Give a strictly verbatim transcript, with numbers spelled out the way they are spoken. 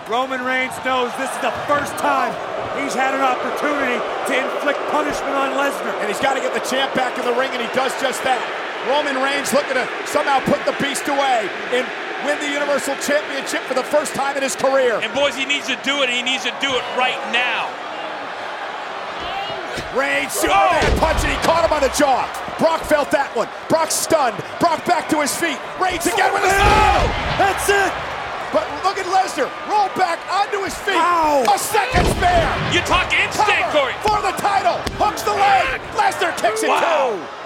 Roman Reigns knows this is the first time he's had an opportunity to inflict punishment on Lesnar. And he's got to get the champ back in the ring, and he does just that. Roman Reigns looking to somehow put the beast away and win the Universal Championship for the first time in his career. And boys, he needs to do it, and he needs to do it right now. Reigns, Superman oh. punch, and he caught him on the jaw. Brock felt that one. Brock stunned. Brock back to his feet. Reigns again with a oh, that's it. But look at Lesnar, roll back onto his feet. Ow. A second spear. You talk instinct, Corey. For the title, hooks the leg. Lesnar kicks it wow. too.